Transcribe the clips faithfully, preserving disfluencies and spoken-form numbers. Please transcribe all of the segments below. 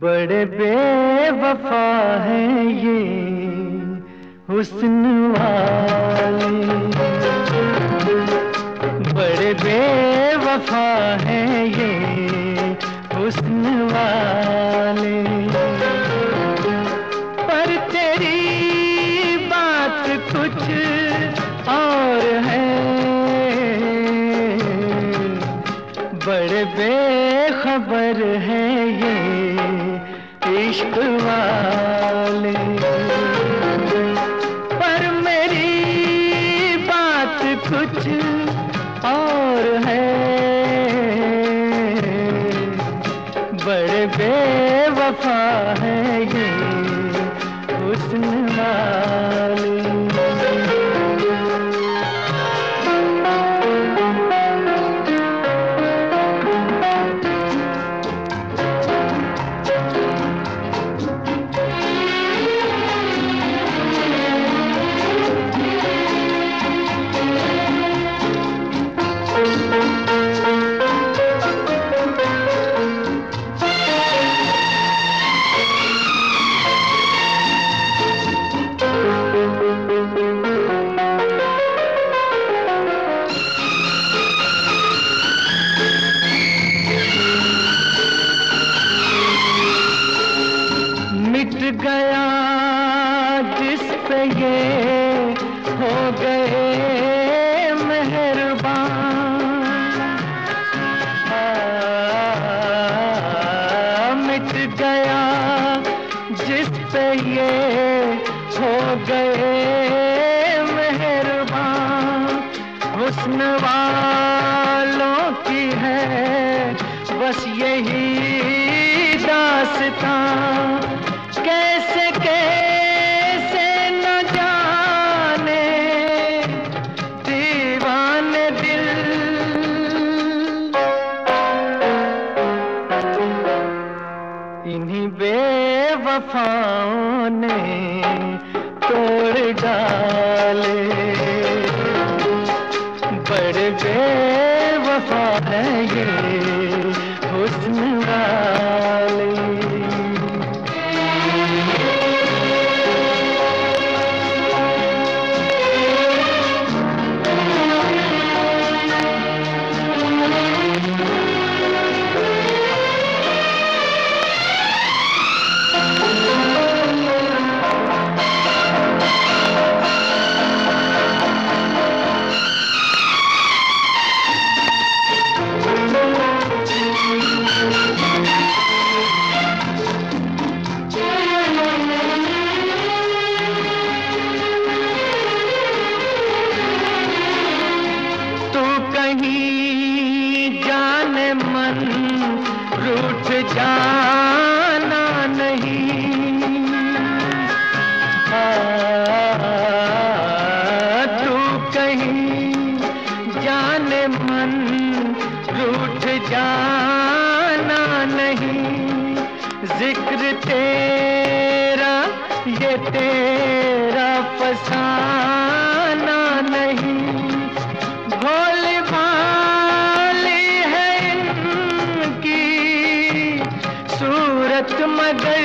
बड़े बेवफा हैं ये हुस्न वाले, बड़े बेवफा हैं ये हुस्न वाले। पर तेरी बात कुछ और है, बड़े बेखबर हैं ये इश्क वाले। पर मेरी बात कुछ और है, बड़े बेवफा हैं ये हुस्न वाले। मिट गया जिस पे ये हो गए मेहरबान, मिट गया जिस पे ये हो गए मेहरबान। हुस्न वालों की है बस यही दास्तां, कैसे कैसे न जाने दीवाने दिल। इन्हीं बेवफाओं ने तोड़ डाले, बड़े बेवफा है ये हुस्न वाले। जाने मन रूठ जाना नहीं, आ, तू कहीं जाने मन रूठ जाना नहीं। जिक्र तेरा ये तेरा फसाना नहीं। भोली भाली है इनकी सूरत मगर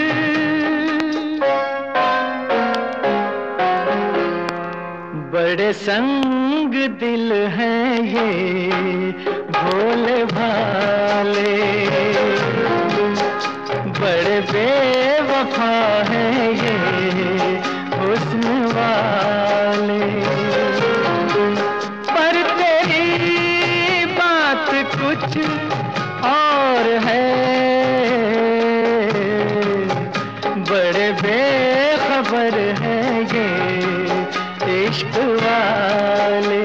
बड़े संग दिल हैं ये भोले भाले, बड़े बेवफा हैं ये हुस्न वाले। पर तेरी बात कुछ और है, बड़े बेखबर हैं ये इश्क वाले।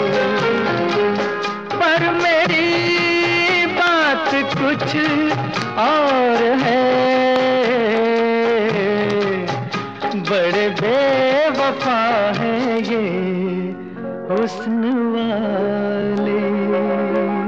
पर मेरी बात कुछ और है, बड़े बेवफा हैं ये हुस्न वाले।